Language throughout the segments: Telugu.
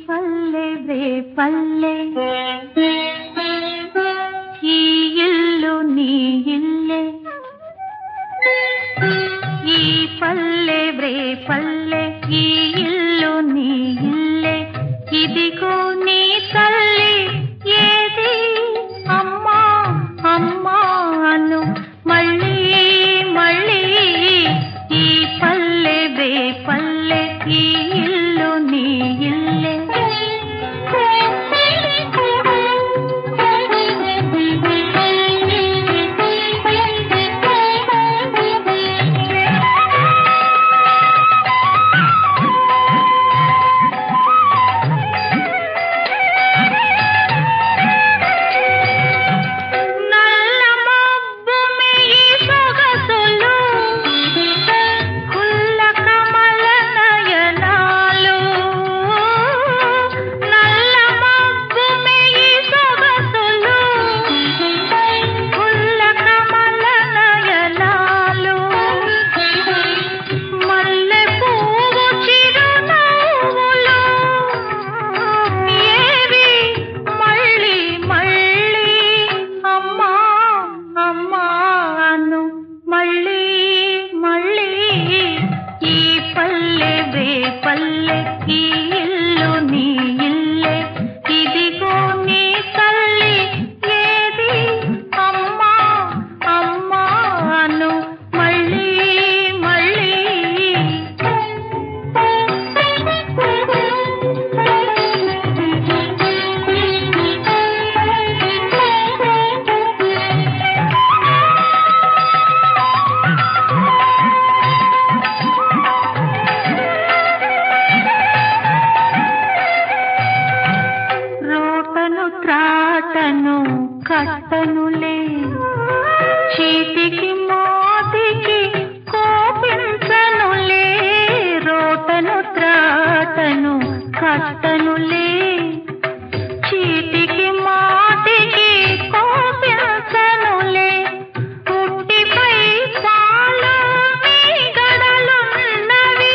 పల్లె వే పల్లె ఈ ఇల్లు నీ ఇల్లే ఈ పల్లె వే పల్లె ఈ ఇల్లు నీ ఇల్లే ఇదిగో నీ తల్లి ఏది అమ్మా అమ్మా అను మళ్ళీ మళ్ళీ ఈ పల్లె వే పల్లె ఈ ఇల్లు నీ ఇల్లే త్రాటను కట్టనులే చీటికి మోతికి కోపించనులే రోటను త్రాటను కట్టనులే చీటికి మోతికి కోపించనులే పుట్టిపై పాలు గడలున్నవి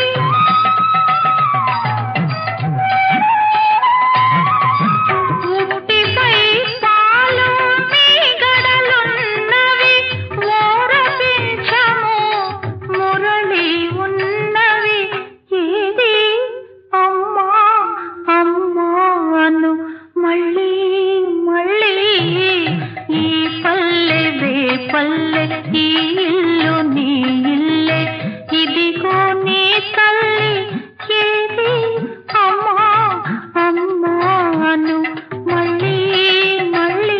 పల్లె ఈ ఇల్లు నీ ఇల్లే ఇదిగో నీ తల్లి ఏది అమ్మా అమ్మా అను మళ్ళీ మళ్ళీ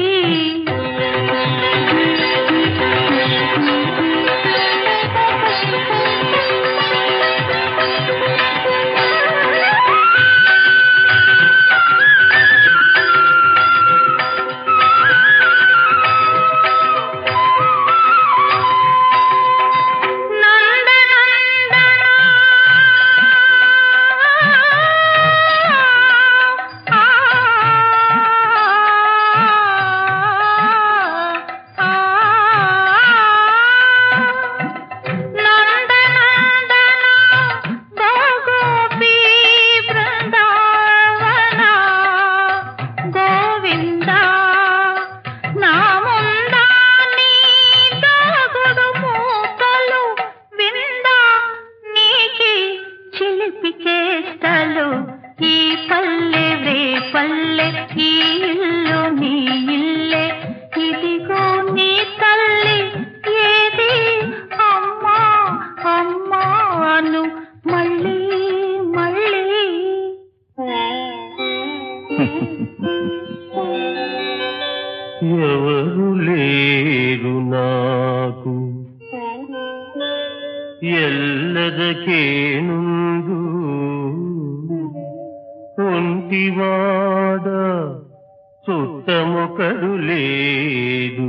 ఈ పల్లె వే పల్లె ఈ ఇల్లు నీ ఇల్లే ఇదిగో నీ తల్లి ఏది అమ్మా అమ్మా అను మళ్ళీ మళ్ళీ ఎవరు లేరు నాకు ఎల్లదకేనుందు ఒంటివాడ చుట్టమొకడు లేదు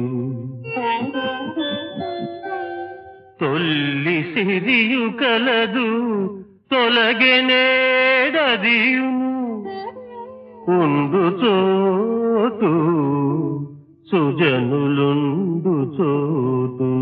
తొల్లి సిరియు కలదు తొలగెనేడదియును ఉండు చోటు సుజనులుండు చోటు